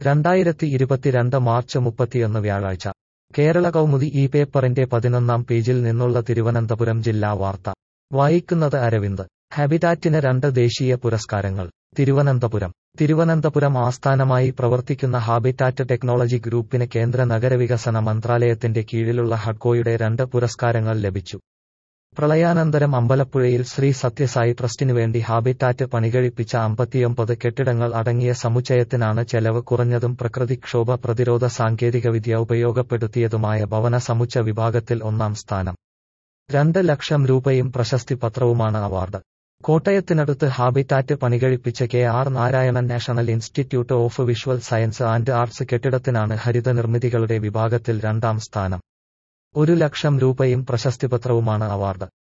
2022 March 31 വ്യാഴാഴ്ച കേരള കൗമുദി ഈ പേപ്പറിന്റെ 11-ാം പേജിൽ നിന്നുള്ള തിരുവനന്തപുരം ജില്ലാ വാർത്ത വായിക്കുന്നത് അരവിന്ദ്. ഹാബിറ്റാറ്റിന് 2 ദേശീയ പുരസ്കാരങ്ങൾ. തിരുവനന്തപുരം ആസ്ഥാനമായി പ്രവർത്തിക്കുന്ന ഹാബിറ്റാറ്റ് ടെക്നോളജി ഗ്രൂപ്പിന് കേന്ദ്ര നഗരവികസന മന്ത്രാലയത്തിന്റെ കീഴിലുള്ള ഹഡ്കോയുടെ 2 പുരസ്കാരങ്ങൾ ലഭിച്ചു. പ്രളയാനന്തരം അമ്പലപ്പുഴയിൽ ശ്രീ സത്യസായി ട്രസ്റ്റിനുവേണ്ടി ഹാബിറ്റാറ്റ് പണികഴിപ്പിച്ച 59 കെട്ടിടങ്ങൾ അടങ്ങിയ സമുച്ചയത്തിനാണ് ചെലവ് കുറഞ്ഞതും പ്രകൃതിക്ഷോഭ പ്രതിരോധ സാങ്കേതികവിദ്യ ഉപയോഗപ്പെടുത്തിയതുമായ ഭവന സമുച്ച വിഭാഗത്തിൽ 1-ാം സ്ഥാനം. 2 ലക്ഷം രൂപയും പ്രശസ്തിപത്രവുമാണ് അവാർഡ്. കോട്ടയത്തിനടുത്ത് ഹാബിറ്റാറ്റ് പണികഴിപ്പിച്ച KR Narayanan national institute of visual science and arts കെട്ടിടത്തിനാണ് ഹരിത നിർമ്മിതികളുടെ വിഭാഗത്തിൽ 2-ാം സ്ഥാനം. 1 ലക്ഷം രൂപയും പ്രശസ്തിപത്രവുമാണ് അവാർഡ്.